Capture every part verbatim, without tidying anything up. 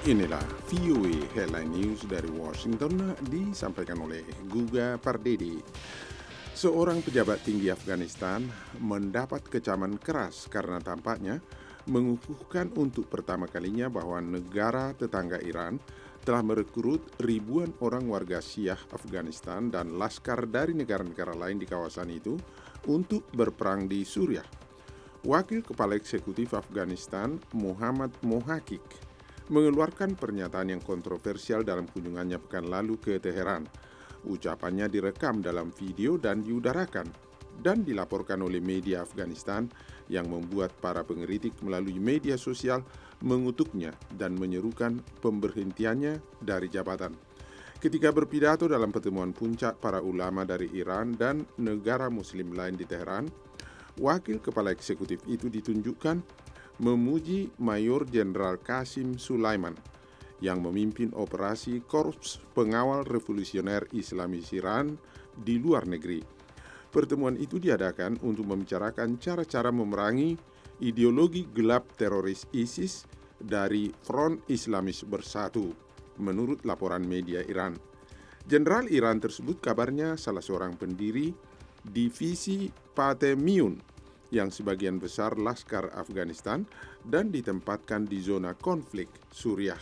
Inilah V O A Headline News dari Washington disampaikan oleh Guga Pardede. Seorang pejabat tinggi Afghanistan mendapat kecaman keras karena tampaknya mengukuhkan untuk pertama kalinya bahwa negara tetangga Iran telah merekrut ribuan orang warga Syiah Afghanistan dan laskar dari negara-negara lain di kawasan itu untuk berperang di Suriah. Wakil Kepala Eksekutif Afghanistan, Muhammad Mohaqiq, mengeluarkan pernyataan yang kontroversial dalam kunjungannya pekan lalu ke Teheran. Ucapannya direkam dalam video dan diudarakan dan dilaporkan oleh media Afghanistan yang membuat para pengkritik melalui media sosial mengutuknya dan menyerukan pemberhentiannya dari jabatan. Ketika berpidato dalam pertemuan puncak para ulama dari Iran dan negara muslim lain di Teheran, Wakil Kepala Eksekutif itu ditunjukkan memuji Mayor Jenderal Qasim Sulaiman yang memimpin operasi Korps Pengawal Revolusioner Islamis Iran di luar negeri. Pertemuan itu diadakan untuk membicarakan cara-cara memerangi ideologi gelap teroris ISIS dari Front Islamis Bersatu, menurut laporan media Iran. Jenderal Iran tersebut kabarnya salah seorang pendiri divisi Patemiyun yang sebagian besar laskar Afghanistan dan ditempatkan di zona konflik Suriah.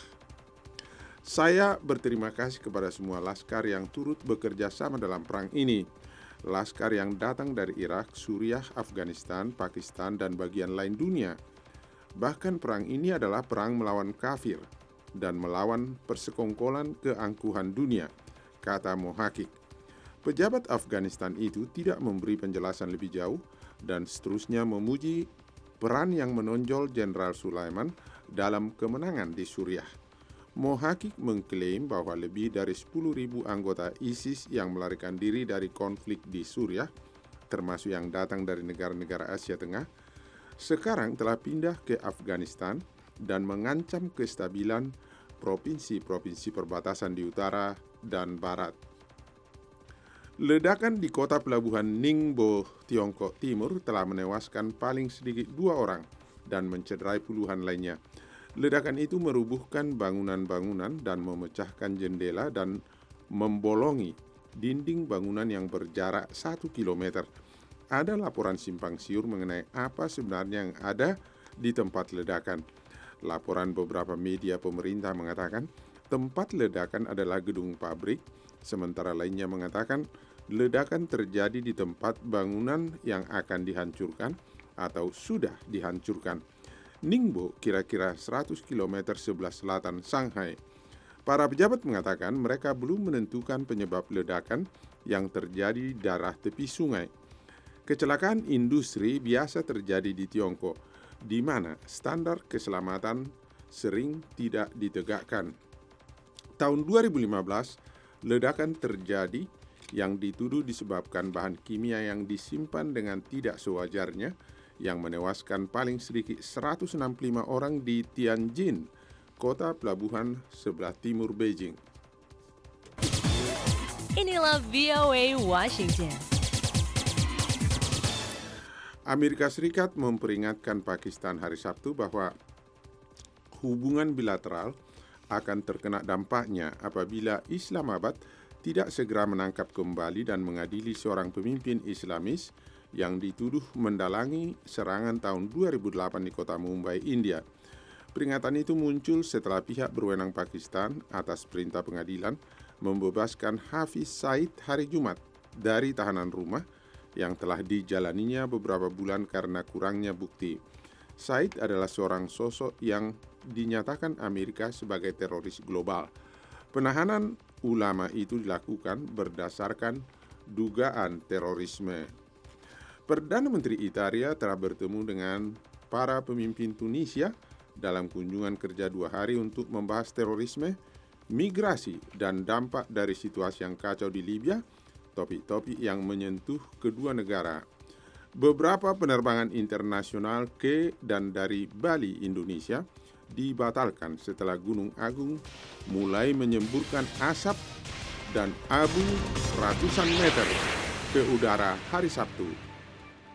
Saya berterima kasih kepada semua laskar yang turut bekerja sama dalam perang ini. Laskar yang datang dari Irak, Suriah, Afghanistan, Pakistan, dan bagian lain dunia. Bahkan perang ini adalah perang melawan kafir dan melawan persekongkolan keangkuhan dunia, kata Mohaqiq. Pejabat Afghanistan itu tidak memberi penjelasan lebih jauh dan seterusnya memuji peran yang menonjol Jenderal Sulaiman dalam kemenangan di Suriah. Mohaqiq mengklaim bahwa lebih dari sepuluh ribu anggota ISIS yang melarikan diri dari konflik di Suriah, termasuk yang datang dari negara-negara Asia Tengah, sekarang telah pindah ke Afghanistan dan mengancam kestabilan provinsi-provinsi perbatasan di utara dan barat. Ledakan di kota pelabuhan Ningbo, Tiongkok Timur telah menewaskan paling sedikit dua orang dan mencederai puluhan lainnya. Ledakan itu merubuhkan bangunan-bangunan dan memecahkan jendela dan membolongi dinding bangunan yang berjarak satu kilometer. Ada laporan simpang siur mengenai apa sebenarnya yang ada di tempat ledakan. Laporan beberapa media pemerintah mengatakan tempat ledakan adalah gedung pabrik, sementara lainnya mengatakan ledakan terjadi di tempat bangunan yang akan dihancurkan atau sudah dihancurkan. Ningbo kira-kira seratus kilometer sebelah selatan Shanghai. Para pejabat mengatakan mereka belum menentukan penyebab ledakan yang terjadi di daerah tepi sungai. Kecelakaan industri biasa terjadi di Tiongkok, di mana standar keselamatan sering tidak ditegakkan. Tahun dua ribu lima belas, ledakan terjadi yang dituduh disebabkan bahan kimia yang disimpan dengan tidak sewajarnya, yang menewaskan paling sedikit seratus enam puluh lima orang di Tianjin, kota pelabuhan sebelah timur Beijing. Inilah V O A Washington. Amerika Serikat memperingatkan Pakistan hari Sabtu bahwa hubungan bilateral akan terkena dampaknya apabila Islamabad tidak segera menangkap kembali dan mengadili seorang pemimpin Islamis yang dituduh mendalangi serangan tahun dua ribu delapan di kota Mumbai, India. Peringatan itu muncul setelah pihak berwenang Pakistan atas perintah pengadilan membebaskan Hafiz Said hari Jumat dari tahanan rumah yang telah dijalaninya beberapa bulan karena kurangnya bukti. Said adalah seorang sosok yang dinyatakan Amerika sebagai teroris global. Penahanan ulama itu dilakukan berdasarkan dugaan terorisme. Perdana Menteri Italia telah bertemu dengan para pemimpin Tunisia dalam kunjungan kerja dua hari untuk membahas terorisme, migrasi, dan dampak dari situasi yang kacau di Libya, topik-topik yang menyentuh kedua negara. Beberapa penerbangan internasional ke dan dari Bali, Indonesia, dibatalkan setelah Gunung Agung mulai menyemburkan asap dan abu ratusan meter ke udara hari Sabtu.